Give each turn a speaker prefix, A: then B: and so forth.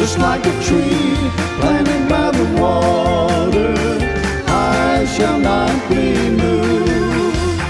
A: just like a tree planted by the water. I shall not be